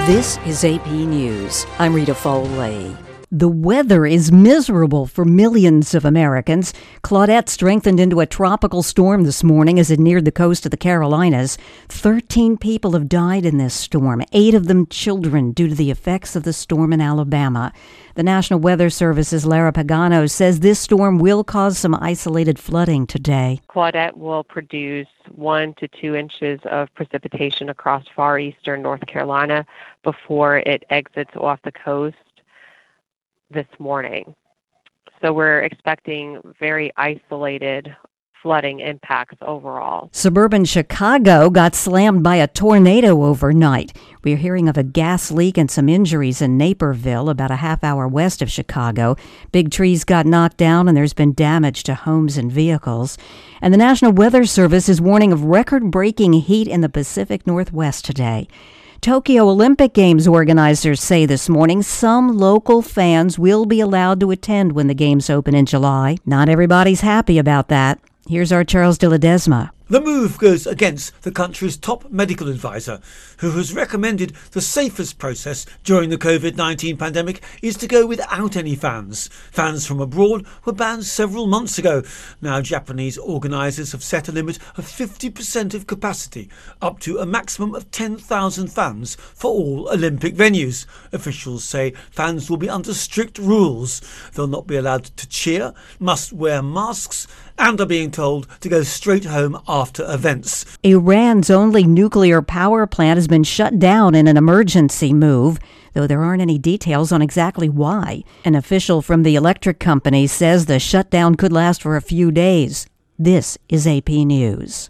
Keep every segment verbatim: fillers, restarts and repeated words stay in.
This is A P News. I'm Rita Foley. The weather is miserable for millions of Americans. Claudette strengthened into a tropical storm this morning as it neared the coast of the Carolinas. Thirteen people have died in this storm, eight of them children, due to the effects of the storm in Alabama. The National Weather Service's Lara Pagano says this storm will cause some isolated flooding today. Claudette will produce one to two inches of precipitation across far eastern North Carolina before it exits off the coast this morning. So we're expecting very isolated flooding impacts overall. Suburban Chicago got slammed by a tornado overnight. We're hearing of a gas leak and some injuries in Naperville, about a half hour west of Chicago. Big trees got knocked down and there's been damage to homes and vehicles. And the National Weather Service is warning of record-breaking heat in the Pacific Northwest today. Tokyo Olympic Games organizers say this morning some local fans will be allowed to attend when the games open in July. Not everybody's happy about that. Here's our Charles de Ledesma. The move goes against the country's top medical advisor, who has recommended the safest process during the covid nineteen pandemic is to go without any fans. Fans from abroad were banned several months ago. Now Japanese organisers have set a limit of fifty percent of capacity, up to a maximum of ten thousand fans for all Olympic venues. Officials say fans will be under strict rules. They'll not be allowed to cheer, must wear masks, and are being told to go straight home after events. Iran's only nuclear power plant has been shut down in an emergency move, though there aren't any details on exactly why. An official from the electric company says the shutdown could last for a few days. This is A P News.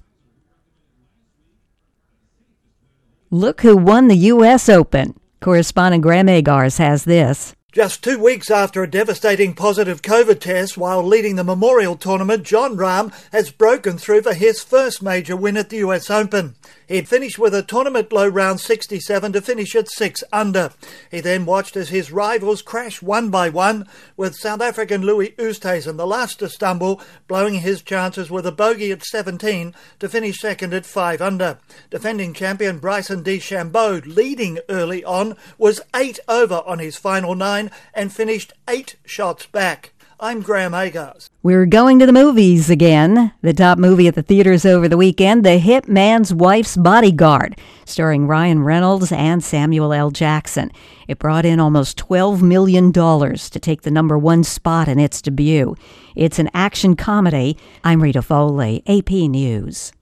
Look who won the U S Open. Correspondent Graham Agars has this. Just two weeks after a devastating positive COVID test while leading the Memorial Tournament, Jon Rahm has broken through for his first major win at the U S Open. He'd finished with a tournament low round sixty-seven to finish at six under. He then watched as his rivals crash one by one, with South African Louis Oosthuizen the last to stumble, blowing his chances with a bogey at seventeen to finish second at five under. Defending champion Bryson DeChambeau, leading early on, was eight over on his final nine and finished eight shots back. I'm Graham Agars. We're going to the movies again. The top movie at the theaters over the weekend, The Hitman's Wife's Bodyguard, starring Ryan Reynolds and Samuel L. Jackson. It brought in almost twelve million dollars to take the number one spot in its debut. It's an action comedy. I'm Rita Foley, A P News.